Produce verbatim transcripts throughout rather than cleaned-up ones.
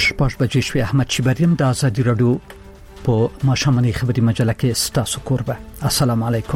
شپږ بجې شوې. احمد شیبریم د ازادي رادیو په ماشوماني خبري مجله کې ستاسو کوربه. السلام علیکم.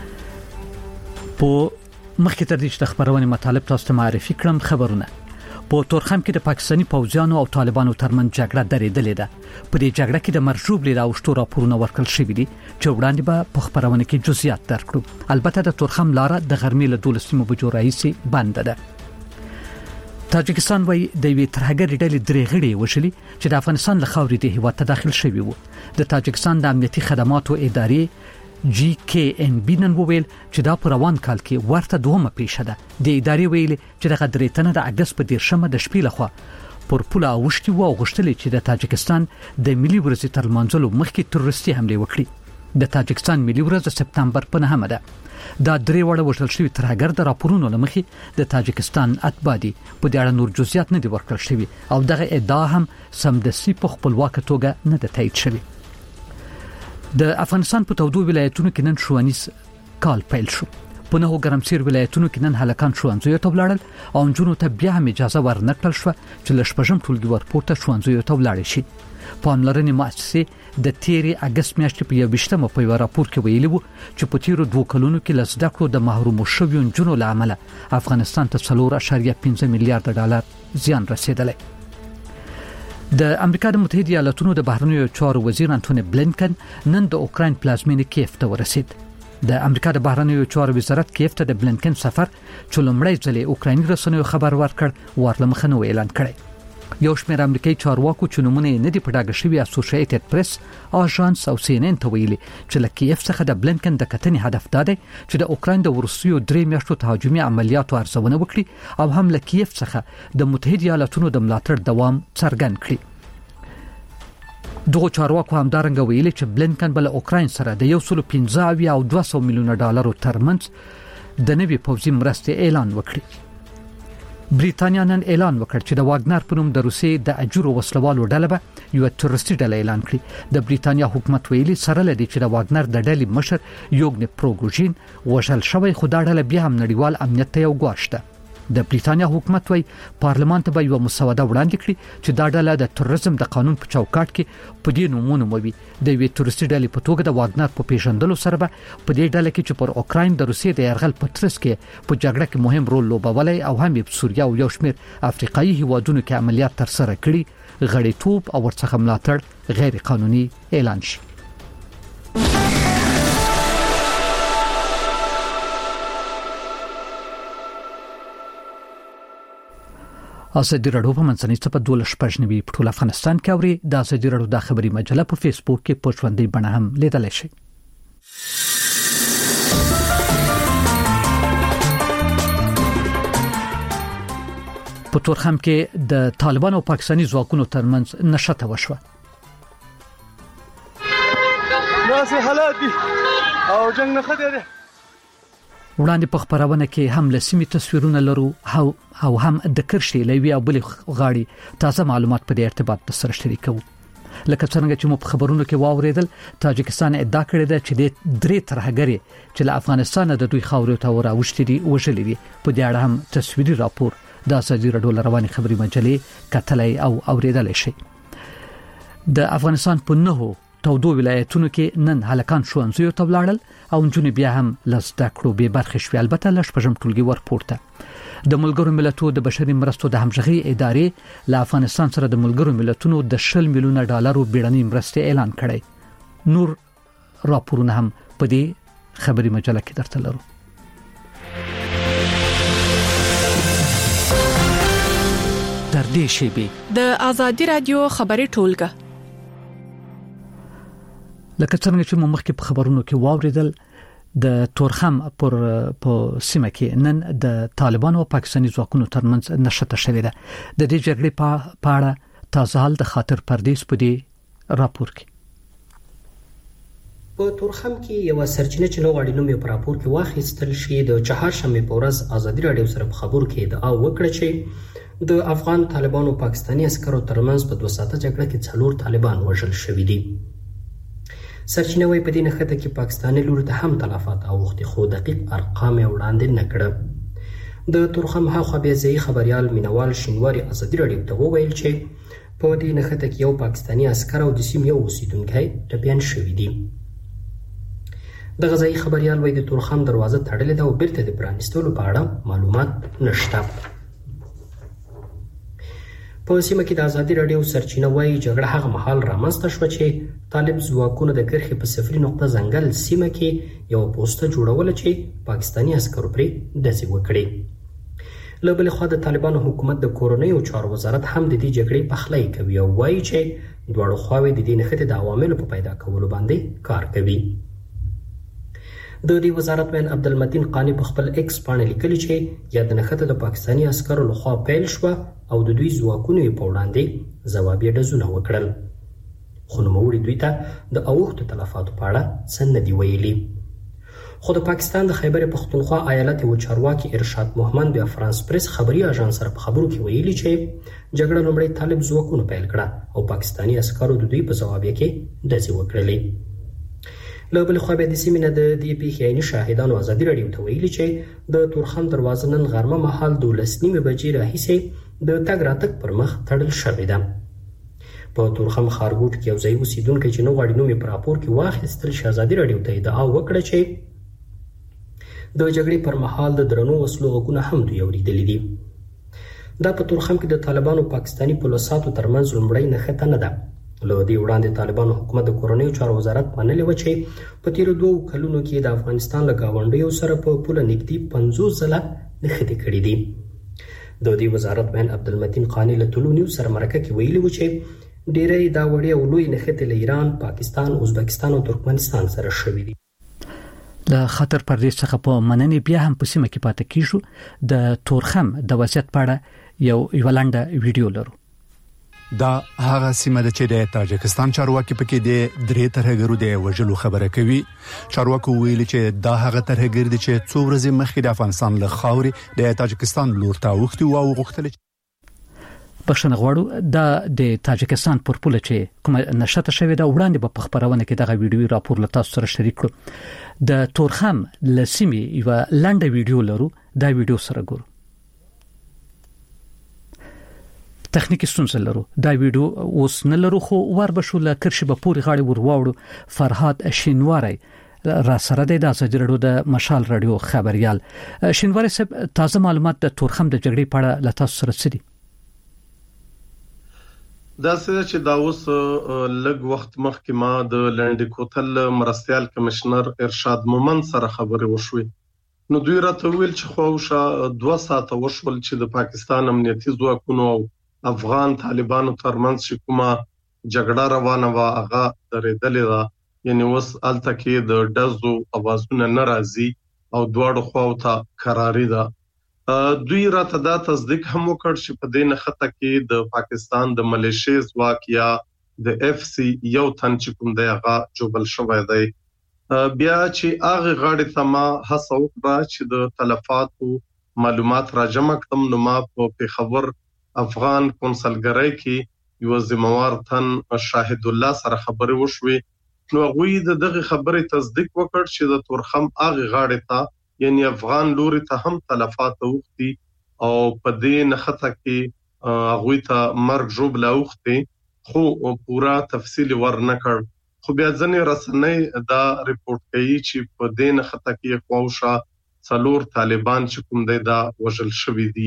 په مخکې تر دې چې خبرونه مطالب تاسو ته معرفي کړم، خبرونه په تورخم کې د پاکستاني پوځیانو او طالبانو ترمنځ جګړه درېدلې ده. په دې جګړه کې د مرجوب لیدا او شتو راپورونه ورکړل شوې دي چې وړاندې به په خبرونه کې جزئیات درکړو. البته د تورخم لاره د غرمې له دولسمه بجو راهیسې بند ده. تاجکستان وایي د وی ترهګر ډلې درې غړي وشلي چې د افغانستان له خاورې د هیواد ته داخل شوي وو. د تاجکستان د امنیتي خدماتو ادارې جی کې ان بي نن وویل چې دا په روان کال کې ورته دومره پیښه ده. د ادارې ویلي چې د غدرې تنه د اگست په دیرشمه د شپې لخوا پر پوله اوښتي وو او غوښتل چې د تاجکستان د ملي ورځې تر منځلو مخکې تروریستي حمله وکړي. د تاجکستان ملي ورځ د سپتمبر په نهمه ده. دا درې وړه وشل شوی ترهګر د راپورونو لمخې د تاجکستان اتباع دي. په دې اړه نور جزئیات نه دي ورکړل شوی او دغه ادعا هم سمدستي په خپلواک توګه نه ده تایید شوی. د افغانستان په تودو ولایتونو کې نن ښوونیز کال پیل شو. په نهو ګرمسیر ولایتونو کې نن هلکان ښوونځیو ته ولاړل او نجونو ته بیا هم اجازه ورنکړل شو چې له شپږم ټولګي ورپورته ښوونځیو ته ولاړ شي. پاملرنې مؤسسې د تیرې اگست میاشتې په یوویشتمه په یو راپور کې ویلي وو چې په تیرو دوه کلونو کې له زده کړو د محروم شویو نجونو له امله افغانستان ته څلور اعشاریه پنځه میلیارډ ډالر زیان رسیدلی. د امریکا د متحده ایالاتونو د بهرنیو چارو وزیر انټونی بلینکن نن د اوکراین پلازمینې کیف ته ورسید. د امریکا د بهرنیو چارو وزارت کیف ته د بلینکن سفر چې لومړی ځل اوکرایني رسنیو خبر ورکړ ورلمخه نو اعلان کړی. یو شمېر امریکایي چارواکو چې نومونه نه دي په ډاګه شوي اسوسییټډ پریس، آژانس او سی ان ان ته ویلي چې له کیف څخه د بلینکن د کتنې هدف دا دی چې د اوکراین د وروستیو درې میاشتو تهاجمي عملیاتو ارزونه وکړي او هم له کیف څخه د متحده ایالاتونو د ملاتړ دوام څرګند کړي. دغه چارواکو هم دارنګ ویلي چې بلینکن بل اوکراین سره د یو سل پنځه او دوه سوه میلیونه ډالرو ترمنځ د نوي پوځي مرستې اعلان وکړي. بریتانیا نن اعلان وکړ چې د واګنر په نوم د روسي د اجورو وسلوالو ډله به یو تروریستي ډله اعلان کړي. د بریتانیا حکومت ویلي سره لدی چې د واګنر د ډلې مشر یوګن پروګوژین وژل شوی، خو دا ډله بیا هم نړیوال امنیت ته یو ګواښ ده. د بریتانیا حکومت وایي پارلمان ته به یو مسوده وړاندې کړي چې دا ډله د تروریزم د قانون په چوکاټ کې په دې نومونه موي. د وی تروریستي ډلې په توګه د واګنر په پیژندلو سره به په دې ډله کې چې پر اوکراین د روسیې د یرغل په ترڅ کې په جګړه کې مهم رول لوبولی او هم په سوریه او یو شمېر افریقایي هیوادونو کې عملیات تر سره کړي غړیتوب او ورڅخه ملاتړ غیر قانوني اعلان شي. ازادي رادیو په منځنۍ صفحه دوله شپږ نوي په ټول افغانستان کې اوري. د ازادي رادیو د خبري مجله په فیسبوک کې په ژوندۍ بڼه هم لیدلای شئ. په تورخم کې د طالبانو او پاکستاني ځواکونو ترمنځ نښته وشوه. ناسي حالات دي او جنگ نه خدره. وړاندې په خبرونه کې هم لسمي تصویرونه لرو او او هم د کرشي لوي او بل غاړي تازه معلومات په دې ارتباط سره شریکو. لکه څنګه چې مو په خبرونو کې واوریدل، تاجکستان ادعا کړې ده چې د درې ترهګري چې له افغانستان د دوی خاورې ته وراوښتي دي وژلې دي. په دې اړه هم تصویري راپور د ازادي رادیو رواني خبري مجلې کتلای او اوریدل شي. د افغانستان په نهو تودو ولایتونو کې نن هلکان ښوونځیو ته ولاړل او نجونې بیا هم لزده کړو به برخه شوې. البته له شپږم ټولګي ورپورته د ملګرو ملتونو د بشري مرستو د همغږي ادارې له افغانستان سره د ملګرو ملتونو د شل میلیونه ډالرو بیړنۍ مرستې اعلان کړي. نور راپورونه هم په دې خبري مجله کې درته لرو. تر دې شیبې د ازادي رادیو خبري ټولګه لکه څنګه چې مخکې په خبرونو کې واوریدل، د تورخم پر په سیمه کې نن د طالبانو او پاکستاني ځواکونو ترمنځ نښته شوې ده. د دې جګړې په اړه تازه حال د خاطر پردیس په دې راپور کې په تورخم کې یو سرچینه چې نو غړي نوم یې په راپور کې واخیستل شي. د چهارشنبه په ورځ ازادي رادیو سره په خبرو کې ادعا وکړه چې د افغان طالبانو او پاکستاني عسکرو ترمنځ په دوه ساعته جګړه کې څلور طالبان وژل شوي دي. سرچینه وایي په دې نښته کې پاکستاني لور ته هم تلفات اوښتي، خو دقیق ارقام یې وړاندې نه کړه. د تورخم هاخوا بیا ځایي خبريال مینوال شینواری ازادي رادیو ته وویل چې په دې نښته کې یو پاکستاني عسکر او د سیمې یو اوسیدونکی ټپیان شوي دي. د غذایی خبريال وایي د تورخم دروازه تړلې ده او بیرته د پرانیستلو په اړه معلومات نشته. په سیمه کې د ازادي راډیو سرچینه وایي جګړه هغه مهال رامنځته شوه چې طالب ځواکونو د کرخې په صفري نقطه ځنګل سیمه کې یو پوسټه جوړوله چې پاکستاني عسکرو پرې ډزې وکړې. له بلې خوا د طالبانو حکومت د کورنیو چارو وزارت هم د دې جګړې پخلی کوي او وایي چې دواړو خواوې د دې نښتې د عواملو په پیدا کولو باندې کار کوي. د دې وزارت ویل عبدالمتین قانی په خپل ایکس باندې لیکلي چې یا د نښته د پاکستاني عسکرو لخوا پیل شوه او د دوی ځواکونو په وړاندې ځوابي ډزونه وکړل. خو نوموړي دوی ته د اوښتو تلفاتو په اړه څه نه دي ویلي. خو د پاکستان د خیبر پختونخوا ایالت یو چارواکي ارشاد محمد د فرانس پریس خبري اژانس سره په خبرو کې ویلي چې جګړه لومړی طالب ځواکونو پیل کړه او پاکستاني عسکرو د دوی په ځواب کې ډزې وکړلې. له بل خو به د سیمینه د دې پیښې عیني شاهدانو ازادي راډیو ته ویلي چې د تورخم دروازه نن غرمه مهال دولس نیمه بجې راهیسې د تګ راتګ پر مخ تړل شوې ده. په تورخم خارګوټ کې یو ځای اوسیدونکي چې نو غواړي نوم یې په راپور کې واخیستل شي ازادي راډیو ته ادعا وکړه چې د جګړې پر مهال د درنو وسلو غږونه هم دوی اورېدلي دي. دا په تورخم کې د طالبانو پاکستاني پولیساتو ترمنځ لومړی نښته نه ده. له دې وړاندې طالبانو حکومت د کورنیو چارو وزارت منلې و چې په تیرو دوو کلونو کې د افغانستان له ګاونډیو سره په پوله نږدې پنځوس ځله نښتې کړې دي. د دې وزارت وین عبدالمتین قانی له طلوع نیوز سره مرکه کې ویلي و چې ډېرې دا وړې او لوی نښتې له ایران، پاکستان، ازبکستان او ترکمنستان سره شوې دي. له خطر پردیس څخه په مننې بیا هم په سیمه کې پاتې کیږو. د تورخم د وضعیت په اړه یو یو لنډه ویډیو لرو. دا هغه سیمه ده چې د تاجکستان چارواکي پکې د درې ترهګرو د وژلو خبره کوي. چارواکو ویلي چې دا هغه ترهګر دي چې څو ورځې مخکې د افغانستان له خاورې د تاجکستان لور ته اوښتي او غوښتل بښنه غواړو. دا د تاجکستان پر پوله چې کومه نشته شوې ده وړاندې په خبرونه کې دغه ویډیو راپور له تاسو سره شریک کړو. د تورخم لسیمې یو لنډه ویډیو لرو. دا ویډیو سره ګورو. تخنیکی ستونزه لرو. دا ویډیو اوس نه لرو خو ور بشو ل کرشي به پوری غاړي ورواړو. فرهاد شینواری را سره د ازادي راډیو د مشال راډیو خبريال. شینواری صاحب تازه معلومات د تورخم د جګړې په اړه له تاسو سره څه دي؟ دا څه چې دا اوس لږ وخت مخکې ما د لنډ کوتل مرستيال کمشنر ارشاد مومن سره خبرې وشوي. نو دوی راته ویل چې خوښه دوه ساعته وشول چې د پاکستان امنیتي ځواکونو او افغان طالبانو ترمنځ کومه جګړه روانه و هغه درېدلې ده. یعنی اوس الته کې د ډزو اوازونه ناراضي او دواړو خواو ته قراري ده. دوی راته دا تصدیق هم وکړ چې په دې نښته کې د پاکستان د ملیشیا ځواک یا د اف سی یو تن چې کوم دی هغه جوبل شوی دی. بیا چې هغه غاړې ته ما هڅه وکړه چې د تلفاتو معلومات راجمع کړم نو ما په پیښور افغان کنسلګرۍ کې یو ذمہوار تن شاهد الله سره خبرې وشوي. نو غوی د دغه خبرې تصدیق وکړ چې د تورخم هغه غاړې ته یعنی افغان لوري ته هم تلفات اوختي او په دې نښته کې هغه ته مرګ جوړ لاوختي خو پورا تفصیل ورنکړ. خو بیا ځنې رسنۍ دا ریپورت کوي چې په دې نښته کې خواوشا څلور طالبان چې کوم دی دا وژل شوی دي.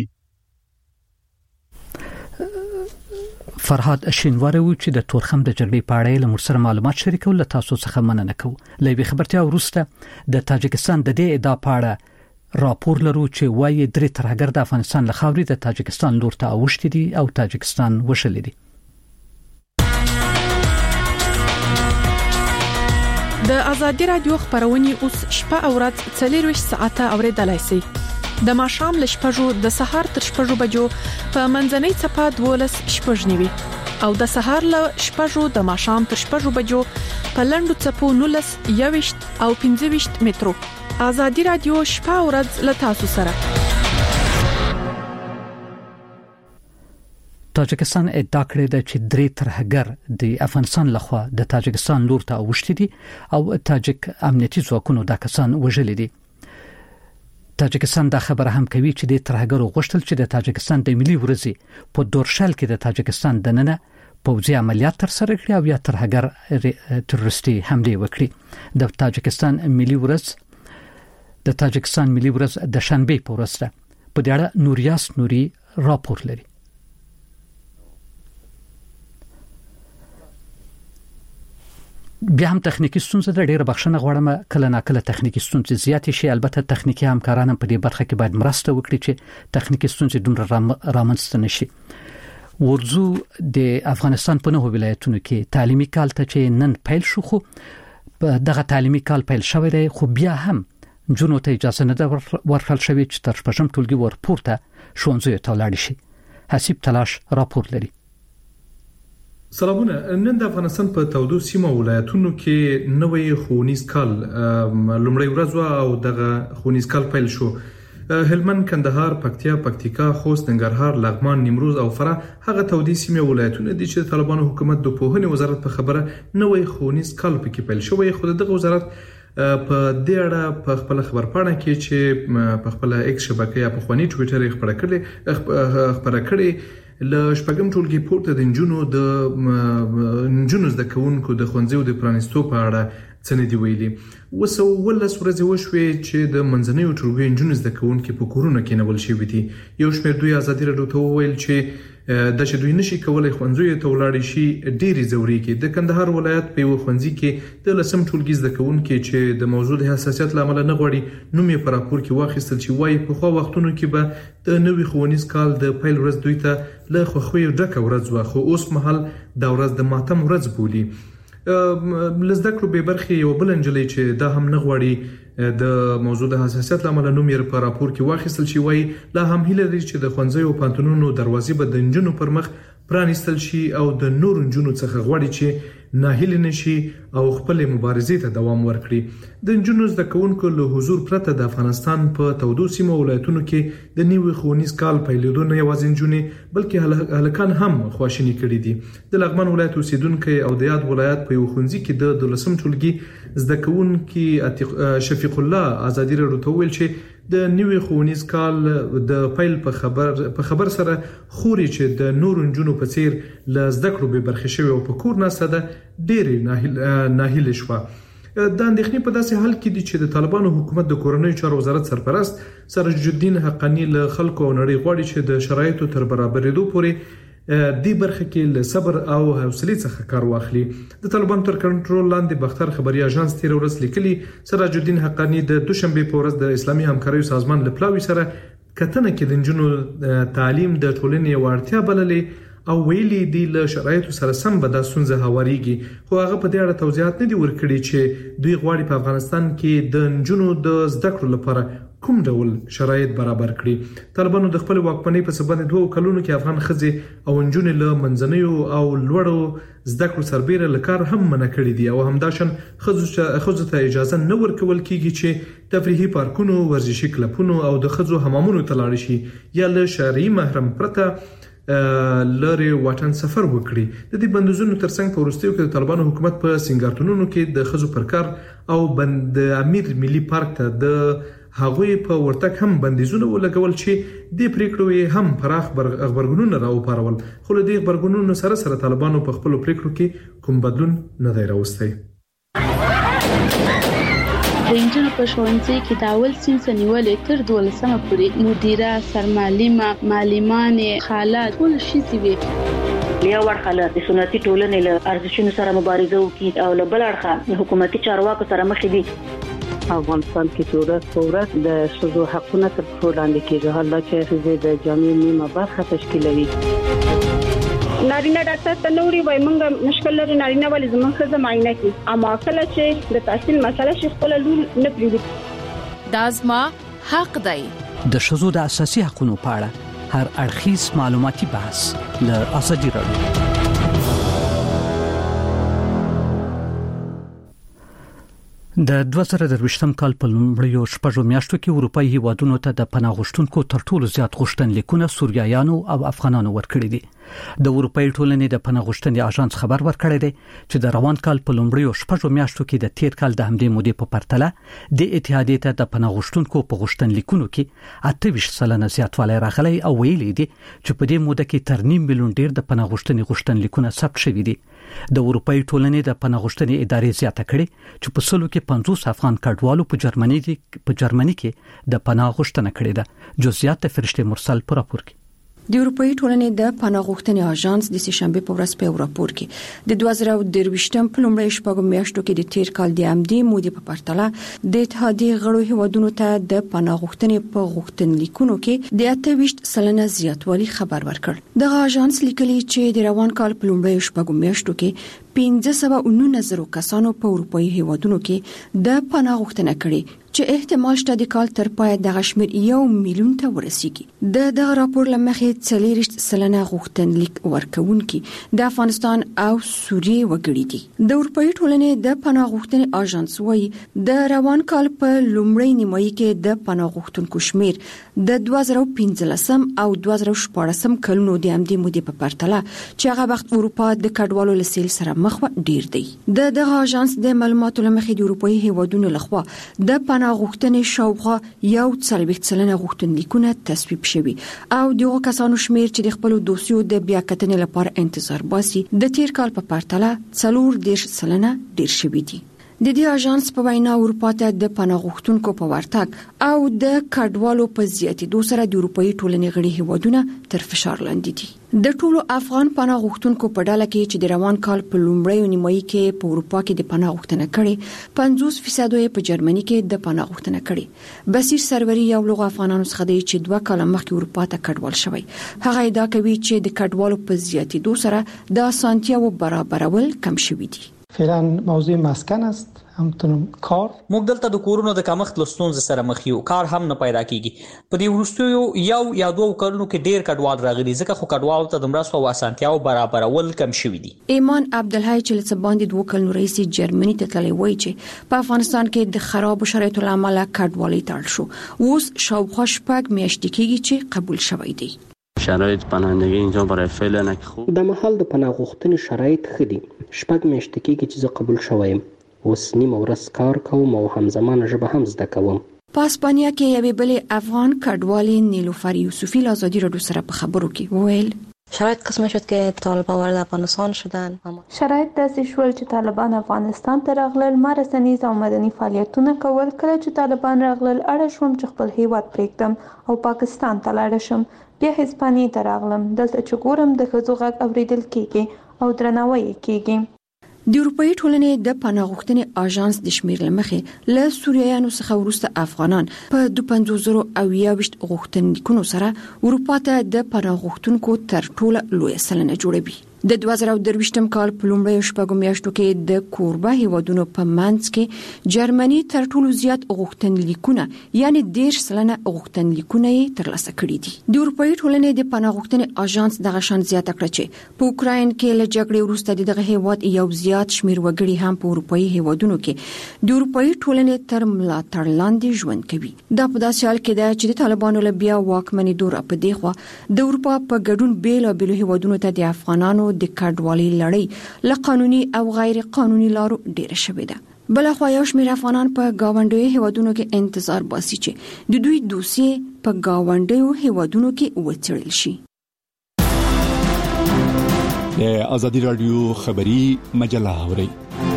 فرهاد شینواری و چې د تورخم د جګړې په اړه له مرسر معلومات شریکول له تاسو څخه مننه کوو. لوي خبرتیا وروسته د تاجکستان د دې ادعا په اړه راپور لرو چې وایي درې ترهګر د افغانستان له خاورې د تاجکستان لور ته اوښتي دي او تاجکستان وشلې دي. د ازادي رادیو خبرونه اوس شپه او ورځ څلور ساعته اوریدلای شئ. د ماښام ل شپږو د سهار تر شپږو بجو په منځنۍ چپه دولس شپږ نیوي او د سهار ل شپږو د ماښام تر شپږو بجو په لندو چپو نولس یويشت او پنځه ویشت مترو. ازادي رادیو شپه او ورځ ل تاسو سره. تاجکستان ادعا کړې ده چې درې ترهګر د افغانستان لخوا د تاجکستان لور ته اوښتي دي او تاجک امنیتي ځواکونو دا کسان وژلي دي. تاجکستان دا خبره هم کوي چې د ترهګرو غوښتل چې د تاجکستان د ملي ورځي په دورشل کې د تاجکستان دننه پوځي عملیات تر سره کړی او یا ترهګر تروریستي حمله وکړي. د تاجکستان ملي ورځ د تاجکستان ملي ورځ د شنبه په ورځ ده. په دې اړه نوریاس نوري راپور لري. بیا هم تخنیکی ستونزې د ډېر بخښنه غواړم کله ناکله تخنیکی ستونزې زیاتې شي. البته تخنیکی همکاران په دې برخه کې باید مرسته وکړي چې تخنیکی ستونزې دومره رامنځته نشي. ورزو د افغانستان په نهو ولایتونو کې تعلیمي کال ته چې نن پیل شو، خو دغه تعلیمي کال پیل شوی دی، خو بیا هم جنو ته اجازه نه ورکړل شوې چې تر شپږم ټولګي ورپورته ښوونځیو ته ولاړ شي. حسیب تلاش راپور لري. سلامونه. نن د افغانستان په تودو سیمو ولایتونو کې نوې ښوونیز کال لومړی ورځ او دغه ښوونیز کال پیل شو. هلمند، کندهار، پکتیا، پکتیکا، خوست، ننګرهار، لغمان، نیمروز او فراه هغه تودې سیمې ولایتونه دي چې د طالبانو حکومت د پوهنې وزارت په خبره نوې ښوونیز کال پکې پیل شوی. خو دغه وزارت په دې اړه په خپل خبرپاڼه کې چې په خپل ایکس شبکې یا په خواني ټوئیټر خبره کړې خبره کړې ل شپږم ټولګي پورته د انجونو د انجونو زده کوونکو د ښوونځیو د پرانیستو په اړه څه نه دی ویلي. وسو ولس ورځې وشوي چې د منځنیو ټولګي انجونو زده کوونکو په کورونو کې نیول شوی دي. یو شمېر دوی ازادي راډیو ته وویل چې د چې دوی نشي کولای ښوونځیو ته ولاړ شي ډېری ضروري کې. د کندهار ولایت په یو ښوونځي کې د لسم ټولګي زده کوونکو چې د موضوع د حساسیت لامل نه غوړي نوم یې په راپور کې واخیستل چې وايي په خو وختونو کې به د نوې ښوونیز کال د پیل ورځ دوی ته له خوخوي ډکه ورځ و، خو اوس مهال د ورځ د ماتم ورځ بولي. لزده کړو به برخه یو بل انجلې چې دا هم نه غوړي د موضوع د حساسیت لامل نوم یې په راپور کې واخیستل شي. وایي لا هم هیله لري چې د ښوونځیو او پانتونونو دروازې به د انجونو پر مخ پرانیستل شي او د نور انجونو څخه غوړي چې ناهیل نشي او خپل مبارزې ته دوام ورکړي. د انجونو زده کوونکو له حضور پرته د افغانستان په تودو سیمو ولایتونو کې د نیوي ښوونیز کال پیلېدو نه یوازې انجونې بلکې هلکان هم خواشیني کړي دي. د لغمان ولایت اوسیدونکو او د یاد ولایت په یو ښوونځي کې د دولسم ټولګي زده کوونکو شفیق الله ازادي راډیو ته ویل چې د نیوي ښوونیز کال د پیل په خبر په خبر سره خوري چې د نور انجونو په څیر ل زده کړو به برخه شوی او په کور ناسته ده ډېر ناهیل ناهیل شوه. د اندېښنې په داسې حال کې دي چې د طالبانو حکومت د کورنۍ چارو وزارت سرپرست سراج الدین حقانی له خلکو او نړۍ غواړي چې د شرایطو تر برابرېدو پورې دې برخه کې له صبر او حوصلې څخه کار واخلي. د طالبانو تر کنټرول لاندې بختر خبري اژانس تیر ورځ لیکلي سراج الدین حقانی د دوشنبه په ورځ د اسلامي همکارۍ سازمان له پلاوي سره کتنه کې د انجونو تعلیم د ټولنې یو اړتیا بللې او ویلي دی له شرایطو سره سم به د سنځه هواريږي. خو هغه په دې اړه توضیحات نه دی ورکړي چې دوی غواړي په افغانستان کې د انجونو د زده کړو لپاره کوم ډول شرایط برابر کړي. طالبانو د خپل واکمنۍ په سبب دوه کلونو کې افغان ښځې او انجونې له منځنیو او لوړو زده کړو سربېره لکار هم منع کړي دي او همداشن ښځو ته اجازه نه ورکول کیږي چې تفریحي پارکونو، ورزشي کلبونو او د ښځو حمامونو ته لاړ شي یا له شرعي محرم پرته لری واټن سفر وکړي. د دې بندیزونو ترڅنګ په وروستیو کې د طالبانو حکومت په سنگارتونونو کې د ښځو پر کار او بند امیر ملي پارک ته د هغوی په ورتک هم بندیزونه ولګول چې د پریکړو هم پراخ خبرګونونه راوپارول. خو له دې خبرګونونو سره سره طالبانو په خپل پریکړو کې کوم بدلون نه دی راوستی. د انجونو په ښوونځي کې د اول صنف نیولې تر دولسمه پورې مدیره، سرمعلمه، معلمانې، خاله ټول شي وي. یو ورخه د سنتي ټولنې له ارزښتونو سره مبارزه وکړي او له بل اړخه حکومتي چارواکو سره مخ دي. افغانستان کې ټولنه ثورت د شذو حقونه تر څو لاندې کېږي. حالا چې د جامع نیمه برخه تشکیلوي. نارینه ډاکټر ته نوري وای مونږ مشکل لري نارینه ولې زموږ خزه معاینه کی اما کله چې د تحصیل مسله شي خپل لول نه پریږدي. دا زما حق دی. د شذو د اساسي حقوقو په اړه هر اړخیز معلوماتي بحث له ازادي راډیو. د دوه زره درویشتم کال په لومړیو شپږو میاشتو کې اروپایي هیوادونو ته د پناه غوښتونکو تر ټولو زیات غوښتنلیکونه سوریایانو او افغانانو ورکړي دي. د اروپایي ټولنې د پناه غوښتنې اژانس خبر ورکړی دی چې د روان کال په لومړیو شپږو میاشتو کې د تیر کال د همدې مودې په پرتله د اتحادیې ته د پناه غوښتونکو په غوښتنلیکونو کې اته ویشت سلنه زیاتوالی راغلی او ویلي دي چې په دې موده کې تر نیم میلیون ډیر د پناه غوښتنې غوښتنلیکونه ثبت شوي دي. د اروپایي ټولنې د پناه غوښتنې ادارې زیاته کړې چې په سلو کې پنځوس افغان کډوالو په جرمني کې په جرمني کې د پناه غوښتنه کړې ده. جزئیات فرشته مرسل پر راپور کې. د اروپایي ټولنې د پناه غوښتنې اژانس د سهشنبه په ورځ په راپور کې د دوه زره درویشتم په لومړۍ شپږو میاشتو کې د تیر کال د امدې مودې په پرتله د اتحادیې غړو هیوادونو ته د پناه غوښتنې په غوښتنلیکونو کې د اته ویشت سلنه زیاتوالی خبر ورکړ. د اژانس لیکلي چې د روان کال په لومړۍ شپږو میاشتو کې پنځه سوه او نهه زره کسانو په اروپایي هیوادونو کې د پناه غوښتنه کړې چې احتمال شته د کال تر پای د غشمیر یو میلیون ته ورسیږي. د دغه راپور لمخې څلوېښت سلنه غوښتنلیک ورکوونکي د افغانستان او سوریې وګړي دي. د اروپایي ټولنې د پناه غوښتنې اژانس وايي د روان کال په لومړۍ نیمایي کې د پناه غوښتونکو شمیر د دوه زره پنځلسم او دوه زره شپاړسم کلونو د همدې مودې په پرتله چې هغه وخت اروپا د کډوالو له سیل سره مخ و ډیر دی. د دغه اژانس د معلوماتو لمخې د اروپایي هیوادونو لخوا د پناه غوښتنې شاوخوا یو څلوېښت سلنه غوښتنلیکونه تصویب شوي او دغه کسانو شمیر چې د خپل دوسیو د بیا کتنې لپاره انتظار باسي د تیر کال په پرتله څلور دېرش سلنه ډیر شوي دي. د دې اژانس په وینا اروپا ته د پناه غوښتونکو په ورتګ او د کډوالو په زیاتېدو سره د اروپایي ټولنې غړي هیوادونه تر فشار لاندې دي. د ټولو افغان پناه غوښتونکو په ډله کې چې د روان کال په لومړۍ نیمایي کې په اروپا کې د پناه غوښتنه کړې پنځوس فیصد یې په جرمني کې د پناه غوښتنه کړې. بصیر سروري یو لوغ افغانانو څخه دی چې دوه کاله مخکې اروپا ته کډوال شوی. هغه ادعا کوي چې د کډوالو په زیاتېدو سره د اسانتیاو برابرول کم شوي دي. فعلا موضوع مسکن است همتون کار موږ دلته د کورونو د کمښت لستونز سره مخ یو کار هم نه پیدا کیږي. په دې وروستیو یو یا دوه کلونو کې ډیر کډوال راغلي ځکه خو کډوال ته د مرستو او اسانتیاو برابرول کم شوي دي. ایمان عبدالحی چې لڅ باندې دوه کلونو رئیس جرمني ته تللی وای چې په افغانستان کې د خراب شرایطو لامل کډوالي تړل شو. اوس شاوخوا شپږ میاشتې کېږي چې قبول شوی دی. شرایط پناهندگی اینجا برای فعلا نه خوب. د محل د پناه غوښتنې شرایط ښه دي. شپږ میاشتې کېږي چې زه قبول شوم. اوس نیمه ورځ کار کوم او همزمانه ژبه هم زده کوم. په اسپانیا کې یوې بلې افغان کډوالې نیلوفر یوسفی له ازادي راډیو سره په خبرو کې وویل شرایط قسم شد که طالبان وارد افغانستان شدن. شرایط داسې شول چې طالبان افغانستان ته راغلل. ما رسنیز او مدني فعالیتونه کول. کله چې طالبان راغلل اړه شوم چې خپل هیواد پرېږدم او پاکستان ته لاړ شم. بیا هسپانیې ته راغلم. دلته چې ګورم د ښځو غږ اوریدل کیږي او درناوی کیږي. د اروپایي ټولنې د پناه غوښتنې اژانس د شمیر لمخې له سوریایانو څخه وروسته افغانان په دوه پنځوس زره او یوویشت غوښتنلیکونو سره اروپا ته د پناه غوښتونکو تر ټولو لوی سلنه جوړوي. د دوه زره درویشتم کال په لومړیو شپږو میاشتو کې د کوربه هیوادونو په منځ کې جرمني تر ټولو زیات غوښتنلیکونه یعنی دېرش سلنه غوښتنلیکونه یې ترلاسه کړي دي. د اروپایي ټولنې د پناه غوښتنې اژانس دغه شان زیاته کړه چې په اوکراین کې له جګړې وروسته دغه هیواد یو زیات شمیر وګړي هم په اروپایي هیوادونو کې د اروپایي ټولنې تر ملاتړ لاندې ژوند کوي. دا په داسې حال کې ده چې د طالبانو له بیا واکمنۍ دوره په دی خوا د اروپا په ګډون بیلابېلو هیوادونو ته د افغانانو د کډوالۍ لړۍ له قانوني او غیر قانوني لارو ډیره شوې ده. بل خو یو شمېر افغانان په گاونډیو هیوادونو کې انتظار باسي چې د دوی دوسیې په گاونډیو هیوادونو کې وڅېړل شي. د ازادي رادیو خبری مجله اوري.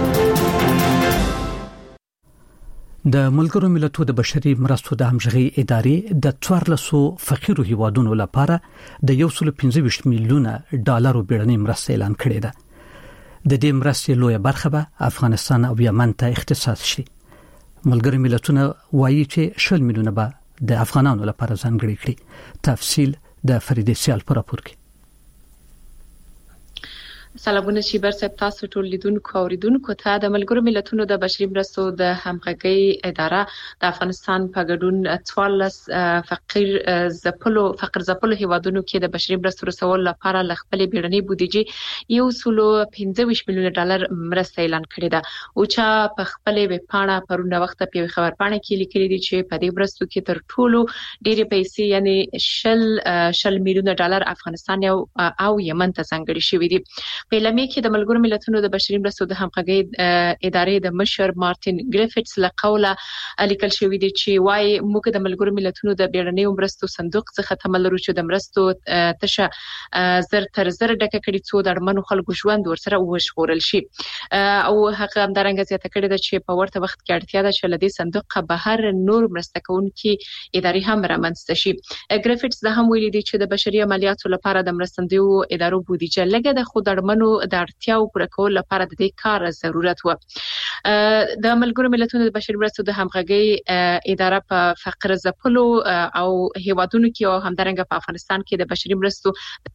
د ملګرو ملتونو د بشري مرستو د همغږي ادارې د څوارلسو فقیرو هیوادونو لپاره د یو سل پنځه ویشت میلیونه ډالرو بیړنۍ مرسته اعلان کړې ده. د دې مرستې لویه برخه به افغانستان او یمن ته اختصاص شي. ملګرو ملتونو وایي چې شل میلیونه به د افغانانو لپاره ځانګړي کړي. تفصیل د فریدې سیال پر راپور کې. سلامونه شیبر صاحب، تاسو ټول لیدونکو او اوریدونکو ته د ملګرو ملتونو د بشري مرستو د همغږي اداره د افغانستان په ګډون څوارلس فقیر زپلو فقر زپلو هیوادونو کې د بشري مرستو رسول لپاره ل خپل بیړنۍ بودیجې یو سلو پنځه ویشت میلیونه ډالر مرسته اعلان کړې ده او چې په خپل ویب پاڼه پرونه وخت په خبر پاڼه کې لیکلي دي چې په دې مرستو کې تر ټولو ډېرې پیسې یعنی شل شل میلیونه ډالر افغانستان او یمن ته ځانګړي شوې دي. په لمې کې د ملګرو ملتونو د بشري مرستو د همغږي ادارې د مشر مارټین ګریفټس له قوله لیکل شوی دی چې وايي موږ د ملګرو ملتونو د بیړنۍ مرستو صندوق څخه تمه لرو چې د مرستو تشه زر تر زر ډکه کړي څو د اړمنو خلکو ژوند ورسره وژغورل شي او هغه همدارنګه زیاته کړې ده چې په ورته وخت کې اړتیا ده چې له دې صندوق بهر نور مرسته کوونکي ادارې هم رامنځته شي. ګریفټس دا هم ویلي دی چې د بشري عملیاتو لپاره د مرستندویو ادارو بودیجه لګه د خود اړمنو د اړتیاو پوره کول لپاره د دې کار ضرورت و. د ملګرو ملتونو د بشري مرستو د همغږي اداره په فقر زپلو او هیوادونو کې او همدارنګه په افغانستان کې د بشري مرستو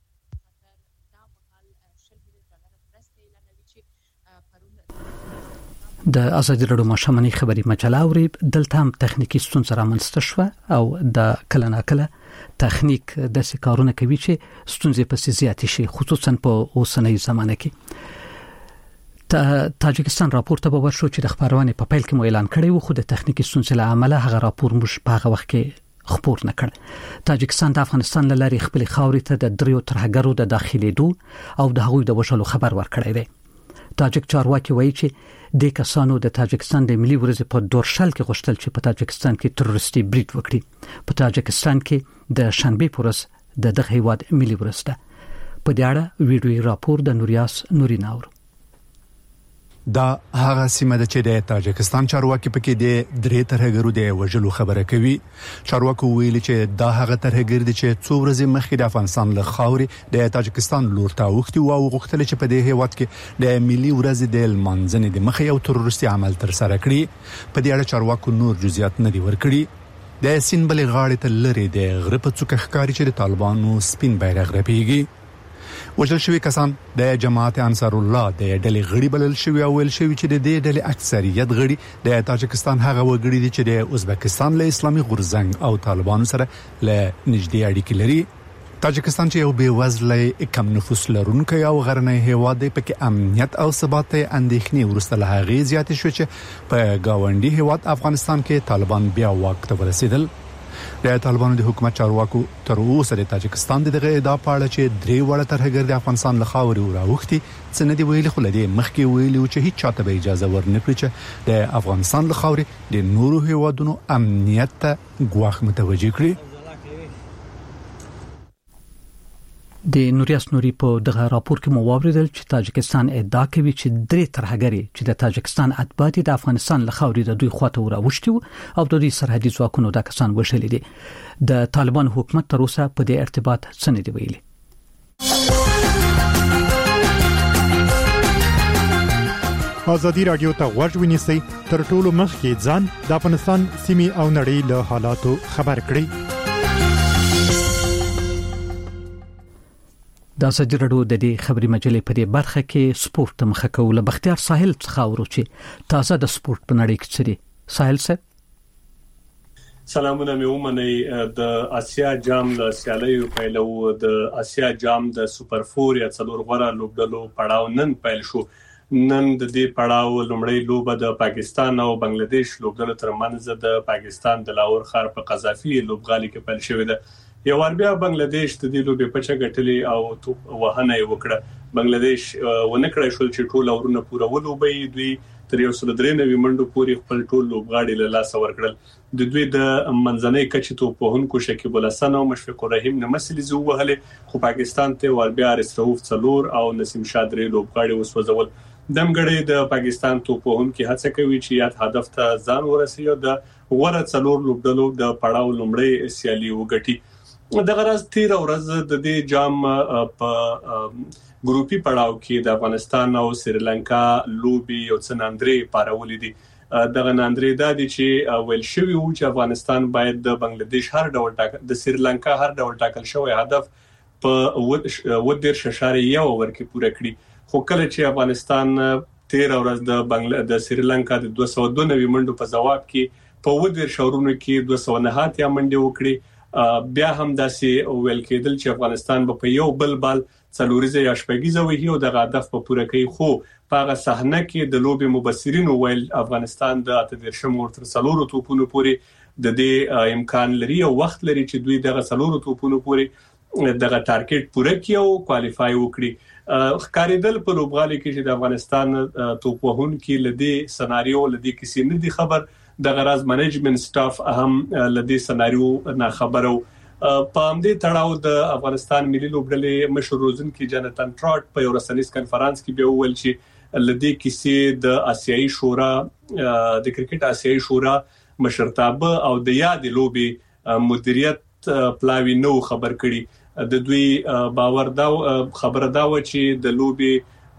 د ازادي راډیو ماشومنی خبري مجله اوري دلته هم تخنیکی ستونزه رامنځته شوه او د کله ناکله تخنیک د سکارونه کوي چې ستونزې په زیاتې شي خصوصا په اوسنۍ زمانه کې. تاجکستان راپور ته باور شو چې د خبرونه په پیل کې مو اعلان کړی و خو د تخنیکی ستونزې له امله هغه راپور موږ په هغه وخت کې خبر نه کړ. تاجکستان د افغانستان له لارې خپل خاورې ته د دریو ترهګرو د داخليدو او د هغوی د وشلو خبر ورکړی دی. تاجک چارواکي وایي چې د کسانو د تاجکستان د ملي ورځ په دورشل کې غوښتل چې په تاجکستان کې تروریستي بریټ وکړي. په تاجکستان کې د شنبه پورس د دغه هیواد ملي ورځ ده. په دې اړه ویډیوي راپور د نوریاس نوریناور. دا هغه سیمه ده چې د تاجکستان چارواکي پکې د درې ترهګرو د وژلو خبره کوي. چارواکو ویلي چې دا هغه ترهګر دي چې څو ورځې مخکې د افغانستان له خاورې د تاجکستان لور ته اوختي او غوښتل چې په دې هیواد کې د ملي ورځ د لمانځنې د مخې یو تروریستي عمل تر سره کړي. په دې اړه چارواکو نور جزئیات نه دي ورکړي. د سین بلې غاړې ته لري د غره په څوکه ښکاري چې د طالبانو سپین بیرغ رپیږي. وژل شوی کسان د جماعت انصار الله د ډلې غړي بلل شوی او ویل شوی چې د دې ډلې اکثریت غړي د تاجکستان هغه وګړي دي چې د ازبکستان له اسلامي غورځنګ او طالبانو سره له نږدې اړیکې لري. تاجکستان چې یو بې وزله کم نفوس لرونکی او غرنی هیواد دی پکې امنیت او ثبات اندېښنې ورسته له هغه زیات شو چې په گاونډي هیواد افغانستان کې طالبان بیا واک ته ورسېدل. د طالبانو د حکومت چارواکو تر اوسه د تاجکستان دغه ادعا پاړه چې درې وړه ترهګر د افغانستان له خاورې راوختي څنګه دی ویلي خو لدی مخکې ویلي چې هیڅ چاته به اجازه ورنکړي چې د افغانستان له خاورې د نورو هیوادونو امنیت ته ګواښ متوجه کړي. د نوریاس نوري په دغه راپور کې مو واوریدل چې تاجکستان ادعا کوي چې درې ترهګري چې د تاجکستان اتباع د افغانستان له خاورې د دوی خواته وراوښتي او د دوی سرحدي ځواکونو د کسان وشلې دي. د طالبان حکومت تر اوسه په دې ارتباط څه نه دی ویلي. ازادي رادیو ته غوږ ونیسئ تر ټولو مخکې ځان د افغانستان سیمې او نړۍ له حالاتو خبر کړئ. د ازادي راډیو د دې خبري مجلې په دې برخه کې سپورت مخه کول بختیار ساحل څخه ورو چې تازه د سپورت په نړۍ کې چي ساحل صاحب سلامونه مې ومنئ. د اسیا جام له سیالیو پیلو د اسیا جام د سوپر فور یا څلور غوړه لوبډلو پړاو نن پیل شو. نن د دې پړاو لومړی لوبه د پاکستان او بنگلاديش لوبډلو ترمنځ د پاکستان د لاهور ښار په قذافي لوبغالي کې پیل شوې ده. یو ور بیا بنگلاديش د دې لوبې په چا غټلې او توپ وهنه وکړه. بنگلاديش ونه کړای شو چې ټول اورونه پوره ولوبي. دوی تر یو سل درې نوي منډو پورې خپل ټول لوبغاړي له لاس ورکړل. د دوی د منځنۍ کچې توپوهونکو شکیب الحسن او مشفق الرحیم نمسلي زو وهله خو پاکستان ته ور بیا رسروف څلور او نسیم شادري لوبغاړي وسوځول. دمګړې د پاکستان توپوهونکو هڅه کوي چې یاد هدف ته ځان ورسوي د غوړه څلور لوبډلو د پړاو لومړی سیالي وګټي. دغه راز تیر ورځ د دې جام په ګروپي پړاو کې د افغانستان او سریلانکا لوبي یو څناندري پارولې دي. دغه ناندري د دې چې ویل شوی و چې افغانستان باید د بنگلاديش هر ډول ټاکل د سریلانکا هر ډول ټاکل شوی هدف په ودیر ششاري یو ورکه پوره کړي. خو کله چې افغانستان تیر ورځ د بنگلا د سریلانکا د دوه سوه دوه نوي منډو په جواب کې په ودیر شورونو کې دوه سوه نه اتیا منډي وکړي بیا هم داسې ویل کېدل چې افغانستان په یو بل بال څلوريزه یا شپږیزه وهي او د هدف په پوره کوي خو په هغه صحنه کې د لوبي مبصرین ویل افغانستان د اتدرشم ورتر څلورو توپونو پوري د دې امکان لري او وخت لري چې دوی دغه څلورو توپونو پوري دغه ټارګټ پوره کړي او کوالیفای وکړي خکاریدل په لوبغالي کې چې د افغانستان توپ وهون کې لدی سناریو لدی کسی نه دی خبر د غراز منیجمنت سټاف هم لدی سناریو نه خبرو په همدې تړاو د افغانستان ملي لوبډلې مشر روزنکي جانتن ټراټ په یو رسنیز کانفرنس کې به ویل چې لدی کسی د آسیایي شورا د کرکټ آسیایي شورا مشرتابه او د یاد لوبي مدیریت پلاوی نو خبر کړي د دوی باور دا خبره دا و چې د لوبي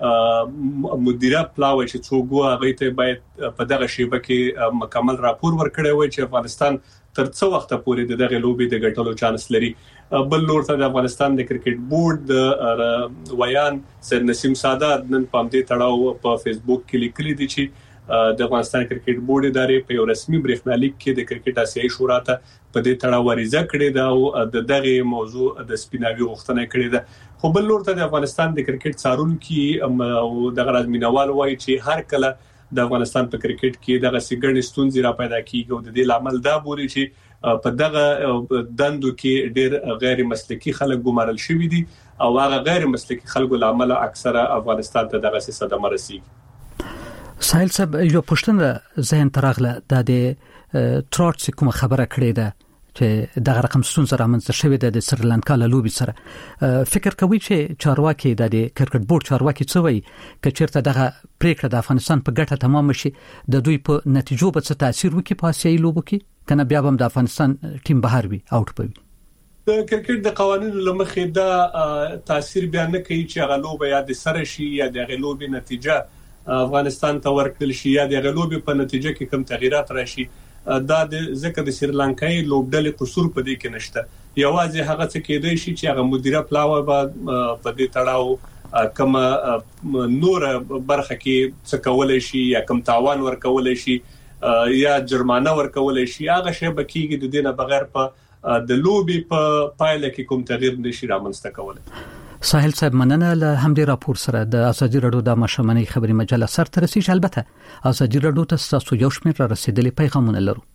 مدیریت پلاوی چې څوګو هغه ته باید په دغه شیبه کې مکمل راپور ورکړي وي چې افغانستان تر څو وخت پورې دغه لوبي د ګټلو چانس لري بل لور ته د افغانستان د کرکټ بورډ د ویان سید نسیم سادات نن په دې تړاو په فیسبوک کې لیکلي دي چې د افغانستان کرکټ بورډ ادارې په یو رسمي برېښنالیک کې د کرکټ آسیایي شورا ته په دې تړاو وریځه کړې ده او د دغه موضوع د سپیناوي غوښتنه کړې ده خو بل لور ته د افغانستان د کرکټ څارونکو او د غراز مینوال وایي چې هر کله د افغانستان په کرکټ کې دغه سیګړې ستونزې را پیدا کیږي او د دې لامل دا بوري چې په دغه دندو کې ډېر غیر مسلکي خلک ګمارل شوي دي او هغه غیر مسلکي خلکو لامل اکثره افغانستان ته دغه صدمه رسیږي سایل صاحب یو پښتنه ذهن ترغله د ټراټ کوم خبره کړې ده چې دغه رقم ستونزه رامنځته شوې ده د سریلانکا له لوبي سره فکر کوي چې چارواکي د کرکټ بورډ چارواکي څه وایي چې چیرته دغه پریکړه د افغانستان په ګټه تمام شي د دوی په نتیجو به څه تاثیر وکړي په آسیایي لوبو کې کنه بیا هم د افغانستان ټیم بهر وي اوټ پوي د کرکټ د قوانینو لمخې دا تاثیر بیان نه کوي چې هغه لوبه یا د سره شي یا د غلوبي نتیجه افغانستان ته ورکړل شي یا د غلوبي په نتیجه کې کوم تغیرات راشي دا د ځکه د سریلانکای لوبډلې قصور په دې کې نشته یوازې هغه څه کېدای شي چې هغه مدیره پلاوه بعد په دې تړاو کما نور برخه کې څه کولای شي یا کم تاوان ورکولای شي یا جرمانه ورکولای شي هغه شی بکیږي د دې نه بغیر په د لوبي په پایله کې کوم تغییر نشي رامنځته کولای ساحل صاحب مننه له همدې راپور سره د ازادي رادیو د مشمنې خبري مجله سر تر رسیدل البته ازادي رادیو ته تاسو یو شمېر را رسیدلې پیغامونه لرو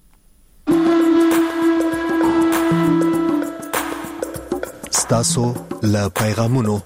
تاسو له پیغامونو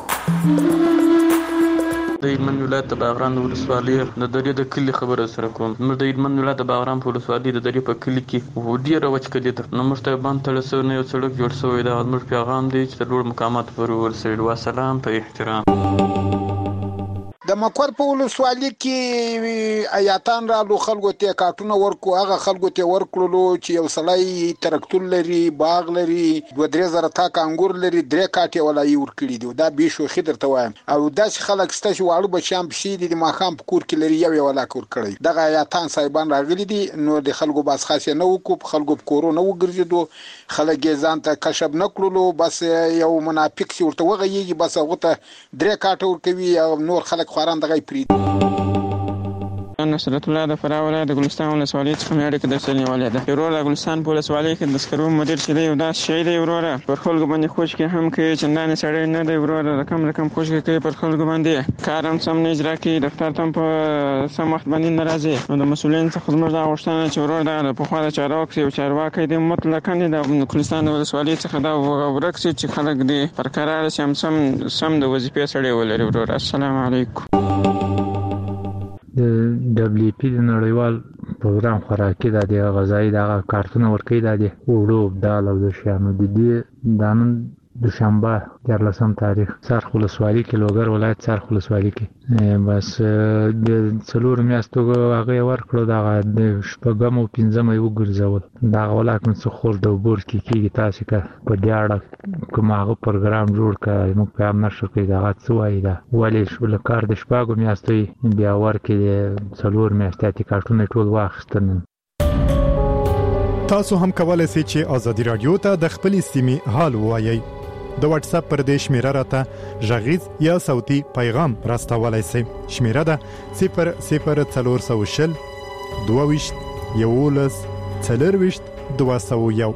د ایدمن ولایت د باغران ولسوالۍ د درې د کلی خبره سره کوم نو د ایدمن ولایت د باغران په ولسوالۍ د درې په کلی کې ډیره وچکدي تر نو مرته باندې تلسو نه یو سړک جوړ شوی دا موږ پیغام دی چې لوړ مقامات پر ورسېد و سلام په احترام د مکور په ولسوالۍ کې آیاتان را لو خلکو ته کارتونه ورکو هغه خلکو ته ورکړلو چې یو سړی ترکتور لري باغ لري دوه درې زره تا کانګور لري درې کاټي ولای ورکړي دي دا به شو خدر ته وایم او داس خلک ستاسو واړو بچام پسې دي ما خام کور کې لري یو ولا کور کړی دغه آیاتان صاحبان راغلي دي نو د خلکو باس خاصه نه وکړو خلکو کورو نه وګرځیدو خلک ځان ته کشب نکړلو بس یو منافق سی ورته وغيږي بس هغه ته درې کاټ ورکوي او نور خلک خوران دغه پرید نصرت الله د فراه ولایت د ګلستان ولسوالۍ څخه مې اړیکه درسلې ولې ده ورور د ګلستان په ولسوالۍ کې د سکرو مدیر چې دی دا شی دی ورور پر خلکو باندې خوش کې هم کوي چې نه سړی نه دی ورور رقم رقم خوش کوي پر خلکو باندې کارم سم نه اجرا کوي دفتر ته په سم وخت باندې ناراضي نو د مسولین څخه زموږ د غوښتنه چې ورور د په خوا د چارواکي او چارواکي د مطلقاً د ګلستان ولسوالۍ څخه دا ورکسي چې خلک دی پر قرار سم سم سم د وظیفې سړی ولري ورور السلام علیکم د دبليو پی د نړیوال پروګرام خوراکي د غذایی د کارتونه ورکې د وړو دال او د شانو د دې دانن دوشنبه دیارلسم تاریخ سرخ ولسوالۍ کې لوګر ولایت سرخ ولسوالۍ کې بس د څلور میاشتو هغه ورکړو د شپږم او پنځم یو ګرځول دا ولکه څه خور د وبور کې کېږي تاسو کا په دیاړه کوم هغه پروګرام جوړ کړئ موږ په امر شو کې دا څه وایي دا ولې شو لکار د شپږم میاشتې بیا ورکې څلور میاشتې کارتونه ټول واخستن تاسو هم کولای شئ چې ازادي رادیو ته د خپلې سیمې حال وایي د واتس اپ پر دې شمیره راته ژغیز یا صوتي پیغام راستولای شئ. شمیره ده صفر صفر څلور سوه شل دوه ویشت یولس څلرویشت دوه سوه یو.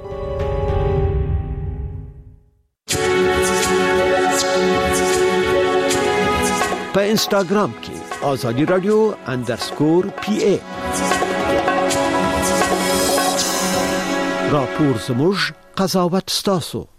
په انسټاګرام کې آزادی رادیو اندرسکور پی ای راپور زموږ قضاوت ستاسو.